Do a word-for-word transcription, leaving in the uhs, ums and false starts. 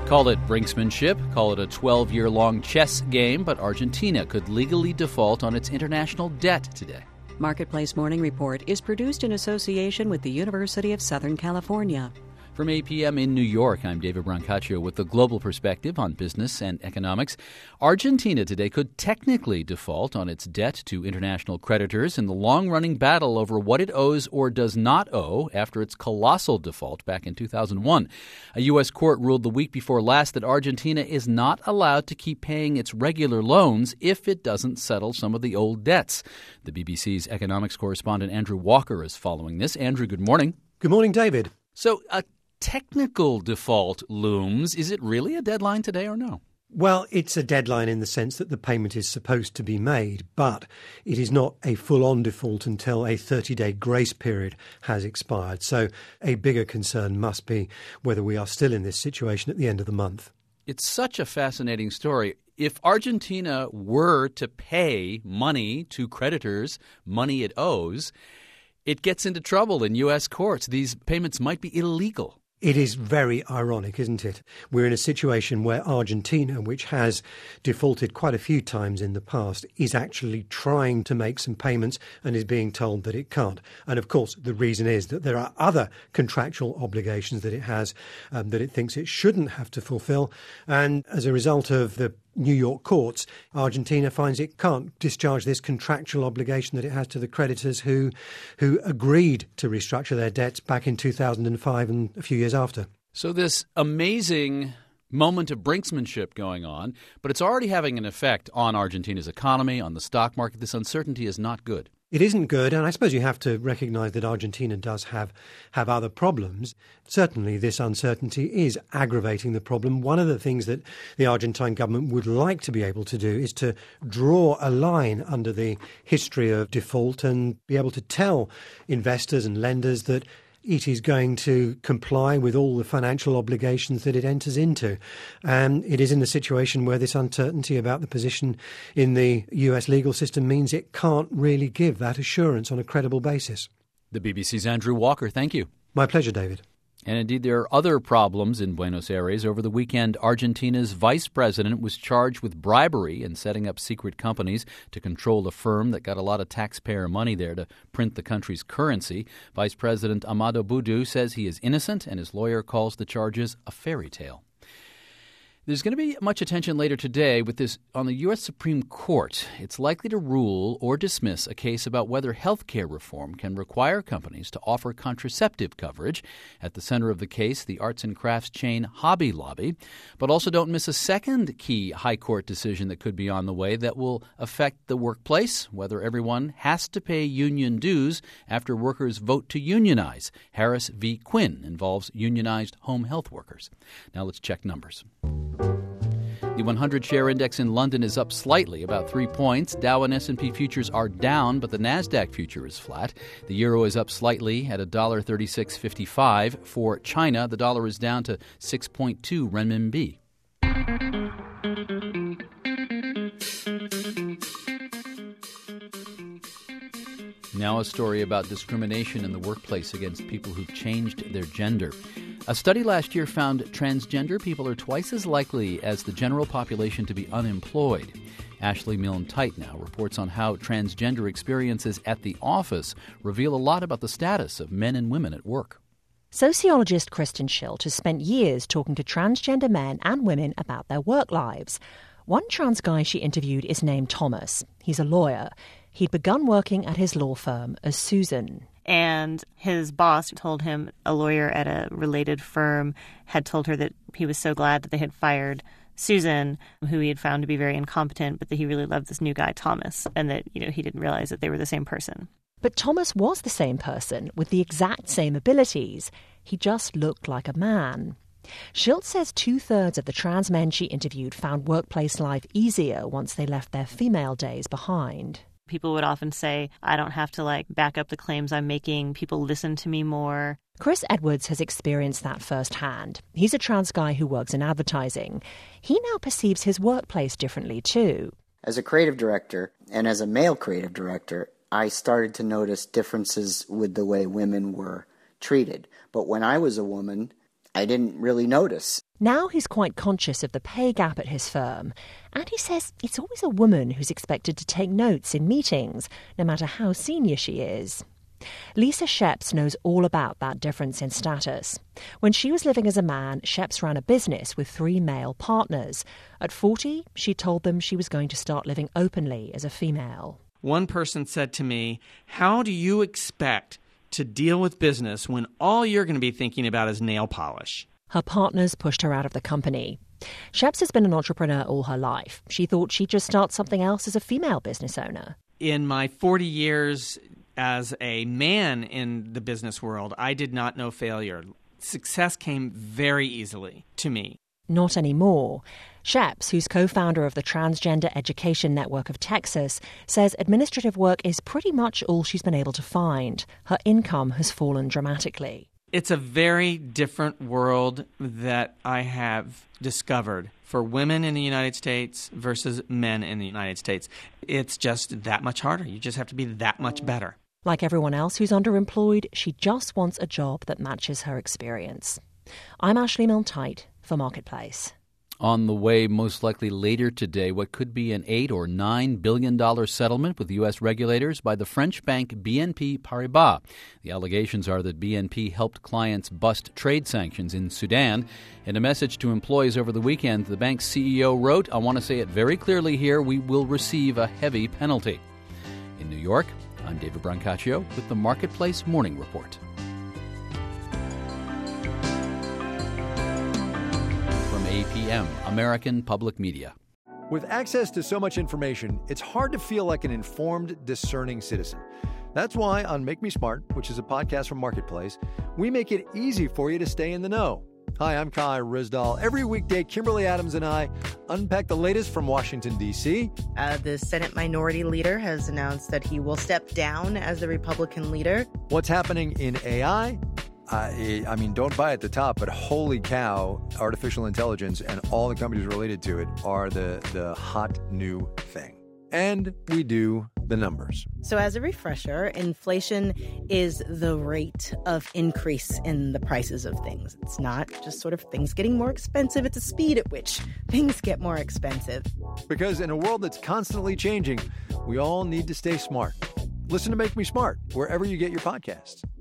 Call it brinksmanship, call it a twelve-year-long chess game, but Argentina could legally default on its international debt today. Marketplace Morning Report is produced in association with the University of Southern California. From eight p.m. in New York, I'm David Brancaccio with the global perspective on business and economics. Argentina today could technically default on its debt to international creditors in the long-running battle over what it owes or does not owe after its colossal default back in two thousand one. A U S court ruled the week before last that Argentina is not allowed to keep paying its regular loans if it doesn't settle some of the old debts. The B B C's economics correspondent Andrew Walker is following this. Andrew, good morning. Good morning, David. So, a technical default looms. Is it really a deadline today or no? Well, it's a deadline in the sense that the payment is supposed to be made, but it is not a full-on default until a thirty-day grace period has expired. So a bigger concern must be whether we are still in this situation at the end of the month. It's such a fascinating story. If Argentina were to pay money to creditors, money it owes, it gets into trouble in U S courts. These payments might be illegal. It is very ironic, isn't it? We're in a situation where Argentina, which has defaulted quite a few times in the past, is actually trying to make some payments and is being told that it can't. And of course, the reason is that there are other contractual obligations that it has um, that it thinks it shouldn't have to fulfill. And as a result of the New York courts, Argentina finds it can't discharge this contractual obligation that it has to the creditors who who agreed to restructure their debts back in two thousand five and a few years after. So this amazing moment of brinksmanship going on, but it's already having an effect on Argentina's economy, on the stock market. This uncertainty is not good. It isn't good, and I suppose you have to recognise that Argentina does have, have other problems. Certainly this uncertainty is aggravating the problem. One of the things that the Argentine government would like to be able to do is to draw a line under the history of default and be able to tell investors and lenders that it is going to comply with all the financial obligations that it enters into. And it is in a situation where this uncertainty about the position in the U S legal system means it can't really give that assurance on a credible basis. The B B C's Andrew Walker, thank you. My pleasure, David. And indeed, there are other problems in Buenos Aires. Over the weekend, Argentina's vice president was charged with bribery and setting up secret companies to control a firm that got a lot of taxpayer money there to print the country's currency. Vice President Amado Boudou says he is innocent, and his lawyer calls the charges a fairy tale. There's going to be much attention later today with this on the U S Supreme Court. It's likely to rule or dismiss a case about whether health care reform can require companies to offer contraceptive coverage. At the center of the case, the arts and crafts chain Hobby Lobby. But also don't miss a second key high court decision that could be on the way that will affect the workplace, whether everyone has to pay union dues after workers vote to unionize. Harris v. Quinn involves unionized home health workers. Now let's check numbers. The one hundred share index in London is up slightly, about three points. Dow and S and P futures are down, but the Nasdaq future is flat. The euro is up slightly at one dollar thirty-six fifty-five. For China, the dollar is down to six point two renminbi. Now a story about discrimination in the workplace against people who've changed their gender. A study last year found transgender people are twice as likely as the general population to be unemployed. Ashley Milne-Tite now reports on how transgender experiences at the office reveal a lot about the status of men and women at work. Sociologist Kristen Schilt has spent years talking to transgender men and women about their work lives. One trans guy she interviewed is named Thomas. He's a lawyer. He'd begun working at his law firm as Susan. And his boss told him, a lawyer at a related firm had told her that he was so glad that they had fired Susan, who he had found to be very incompetent, but that he really loved this new guy, Thomas, and that, you know, he didn't realize that they were the same person. But Thomas was the same person with the exact same abilities. He just looked like a man. Schilt says two-thirds of the trans men she interviewed found workplace life easier once they left their female days behind. People would often say, I don't have to, like, back up the claims I'm making. People listen to me more. Chris Edwards has experienced that firsthand. He's a trans guy who works in advertising. He now perceives his workplace differently, too. As a creative director, and as a male creative director, I started to notice differences with the way women were treated. But when I was a woman, I didn't really notice. Now he's quite conscious of the pay gap at his firm, and he says it's always a woman who's expected to take notes in meetings, no matter how senior she is. Lisa Sheps knows all about that difference in status. When she was living as a man, Sheps ran a business with three male partners. At forty, she told them she was going to start living openly as a female. One person said to me, "How do you expect to deal with business when all you're going to be thinking about is nail polish?" Her partners pushed her out of the company. Sheps has been an entrepreneur all her life. She thought she'd just start something else as a female business owner. In my forty years as a man in the business world, I did not know failure. Success came very easily to me. Not anymore. Sheps, who's co-founder of the Transgender Education Network of Texas, says administrative work is pretty much all she's been able to find. Her income has fallen dramatically. It's a very different world that I have discovered for women in the United States versus men in the United States. It's just that much harder. You just have to be that much better. Like everyone else who's underemployed, she just wants a job that matches her experience. I'm Ashley Milne-Tyte for Marketplace. On the way, most likely later today, what could be an eight or nine billion dollar settlement with U S regulators by the French bank B N P Paribas. The allegations are that B N P helped clients bust trade sanctions in Sudan. In a message to employees over the weekend, the bank's C E O wrote, "I want to say it very clearly here, we will receive a heavy penalty." In New York, I'm David Brancaccio with the Marketplace Morning Report. A P M, American Public Media. With access to so much information, it's hard to feel like an informed, discerning citizen. That's why on Make Me Smart, which is a podcast from Marketplace, we make it easy for you to stay in the know. Hi, I'm Kai Rizdal. Every weekday, Kimberly Adams and I unpack the latest from Washington, D C Uh, the Senate Minority Leader has announced that he will step down as the Republican leader. What's happening in A I? I, I mean, don't buy at the top, but holy cow, artificial intelligence and all the companies related to it are the, the hot new thing. And we do the numbers. So as a refresher, inflation is the rate of increase in the prices of things. It's not just sort of things getting more expensive. It's a speed at which things get more expensive. Because in a world that's constantly changing, we all need to stay smart. Listen to Make Me Smart wherever you get your podcasts.